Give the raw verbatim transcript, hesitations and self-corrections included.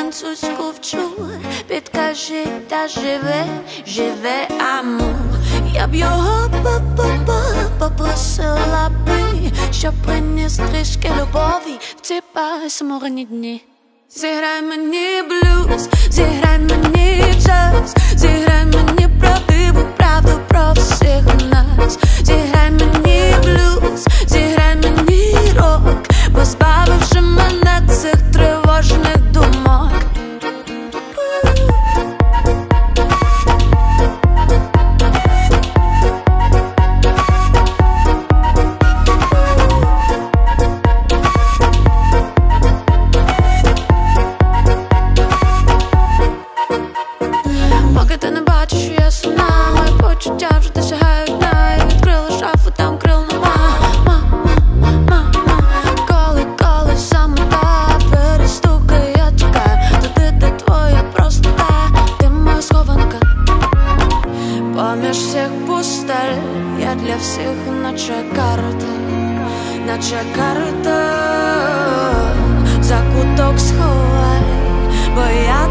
французьку вчу. Підкажи, та живе, живе амур. Я б його попросила би, щоб приніс трішки любові в ці пасмурні дні. Зіграй мені блюз, зіграй мені джаз, зіграй мені правдиву правду про всіх нас. Зіграй мені блюз, зіграй мені рок, позбавивши мене цих тривожних думок. Поки ти не бачиш, що я сумна, мої почуття вже досягають дна. Я відкрила шафу, там крил нема. Ма-ма-ма-ма, коли, коли самота перестукає, я чекаю туди, де твоя простота. Ти моя схованка поміж всіх пустель. Я для всіх наче карта, наче карта. Закуток сховай, бо я